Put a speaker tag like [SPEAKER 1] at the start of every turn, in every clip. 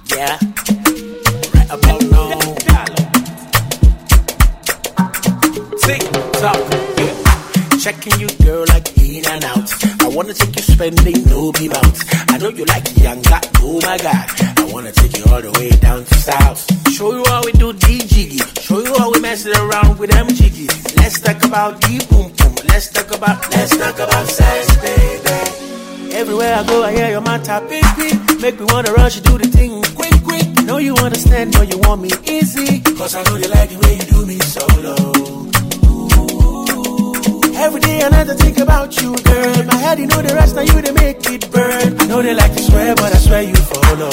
[SPEAKER 1] Yeah, right about now. TikTok, yeah. Checking you, girl, like in and out. I wanna take you spending, no be bounce. I know you like younger, oh my god. I wanna take you all the way down to south. Show you how we do D-Jiggy. Show you how we mess it around with them jiggies. Let's talk about the boom boom. Let's talk about sex, baby. Everywhere I go, I hear your matter, baby. Make me wanna rush you, do the thing quick. I know you understand, but you want me easy. Cause I know you like the way you do me solo. Every day I never think about you, girl. My head, you know the rest, now you they make it burn. I know they like to swear, but I swear you follow.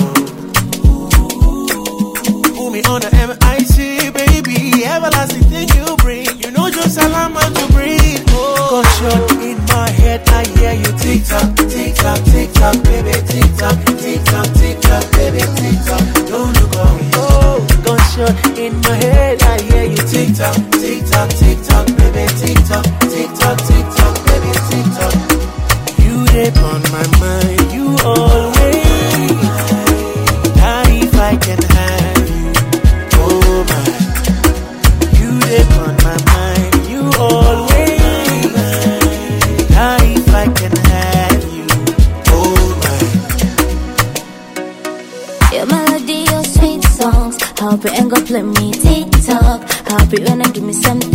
[SPEAKER 1] Put me on the MIC, baby. Everlasting thing you bring. You know just how I'm to breathe. Oh, gunshot in my head, I hear you tick-tock, tick-tock, tick-tock, baby, tick-tock, tick-tock, tick-tock, baby, tick-tock. Don't look on me. Oh, gunshot in my head, I hear you tick-tock, tick-tock, tick-tock, baby, tick-tock, tick-tock, tick-tock, baby, tick-tock. You dip on my mind, you always. How if I can have you, oh my. You dip on my mind, you always. How if I can have you, oh my.
[SPEAKER 2] Your melody, your sweet songs. Hope you ain't gonna play me TikTok. Hope you wanna give me some